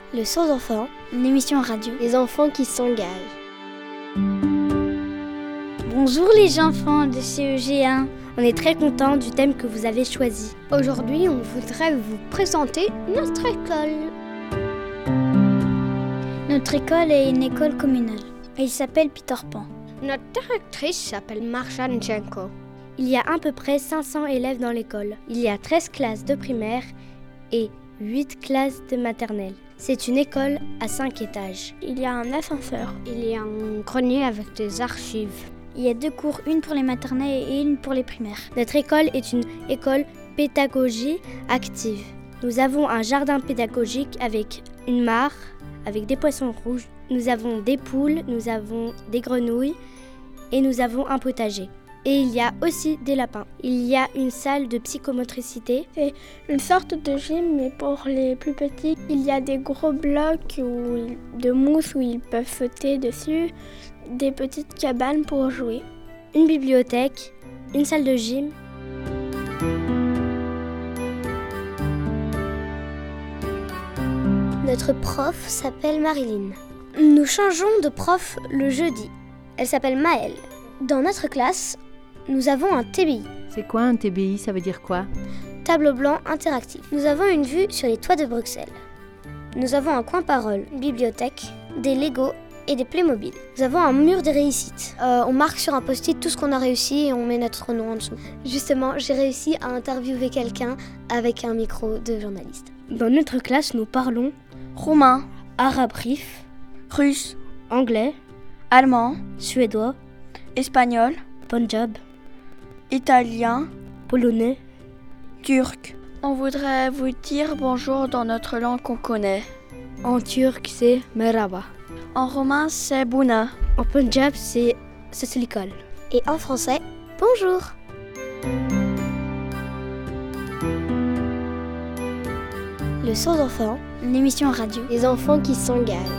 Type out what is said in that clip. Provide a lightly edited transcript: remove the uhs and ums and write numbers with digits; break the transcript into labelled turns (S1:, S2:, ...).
S1: Le Sourds d'enfants,
S2: une émission radio.
S1: Les enfants qui s'engagent.
S2: Bonjour les enfants de CEG1.
S1: On est très contents du thème que vous avez choisi.
S3: Aujourd'hui, on voudrait vous présenter notre école.
S2: Notre école est une école communale. Elle s'appelle Peter Pan.
S3: Notre directrice s'appelle Marjane Jenko.
S1: Il y a à peu près 500 élèves dans l'école. Il y a 13 classes de primaire et 8 classes de maternelle. C'est une école à 5 étages.
S2: Il y a un ascenseur.
S3: Il y a un grenier avec des archives.
S2: Il y a 2 cours, une pour les maternelles et une pour les primaires.
S1: Notre école est une école pédagogique active. Nous avons un jardin pédagogique avec une mare, avec des poissons rouges. Nous avons des poules, nous avons des grenouilles et nous avons un potager. Et il y a aussi des lapins. Il y a une salle de psychomotricité.
S4: C'est une sorte de gym, mais pour les plus petits. Il y a des gros blocs de mousse où ils peuvent sauter dessus, des petites cabanes pour jouer.
S1: Une bibliothèque, une salle de gym. Notre prof s'appelle Marilyn. Nous changeons de prof le jeudi. Elle s'appelle Maëlle. Dans notre classe, nous avons un TBI.
S5: C'est quoi un TBI? Ça veut dire quoi?
S1: Tableau blanc interactif. Nous avons une vue sur les toits de Bruxelles. Nous avons un coin parole, une bibliothèque, des Lego et des Playmobil. Nous avons un mur des réussites. On marque sur un post-it tout ce qu'on a réussi et on met notre nom en dessous. Justement, j'ai réussi à interviewer quelqu'un avec un micro de journaliste. Dans notre classe, nous parlons
S2: roumain,
S1: arabe rif,
S2: russe,
S1: anglais,
S2: allemand,
S1: suédois,
S2: espagnol,
S1: punjab,
S2: italien,
S1: polonais,
S2: turc. On voudrait vous dire bonjour dans notre langue qu'on connaît.
S1: En turc, c'est merhaba.
S2: En roumain, c'est buna.
S1: En punjab, c'est saslikal. Et en français, bonjour. Le Sourds d'enfants,
S2: une émission radio.
S1: Les enfants qui s'engagent.